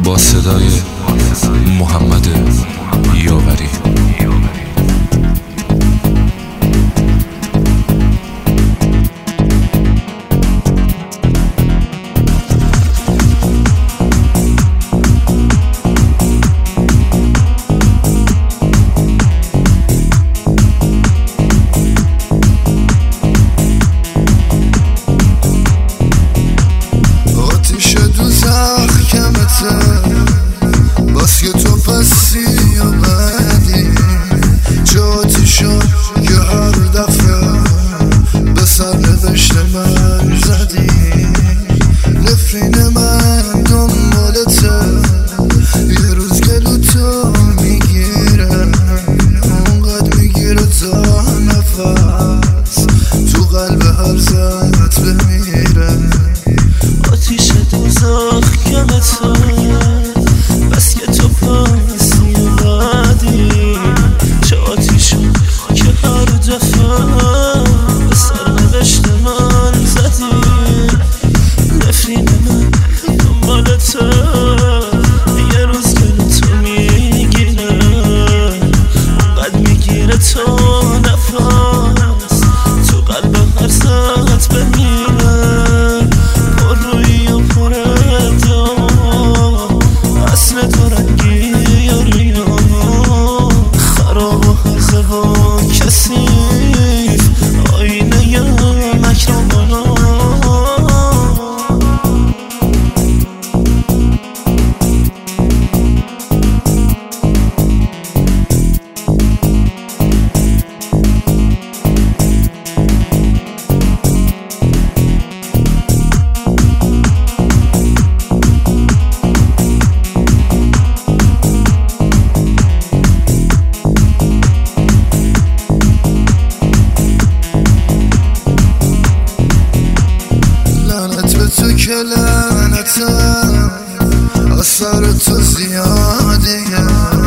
با صدای محمد یاوری. بس که تو پسی و بعدی چه آتیشا که هر دفعه به سر نوشت من زدی. نفرین من دنبالته یه روز گلو تو میگیره، اونقدر میگیره تا نفس تو قلب هر زد بمیره. آتیش دوزخ کمته بس که تو پسی بعدی چه آتیشو که هر دفعه به سر نوشت من زدی. نفرین من دنبالته یه روز گلو تو میگیره، اونقدر میگیره تا نفس تو قلب هر ساعت بمیره. پر روی و پر ادام اصل تو رنگی یاریا خراب و حرزه و کسیف آینه ی مکرمانا. تو که لعنتم اثر تو زیادیه،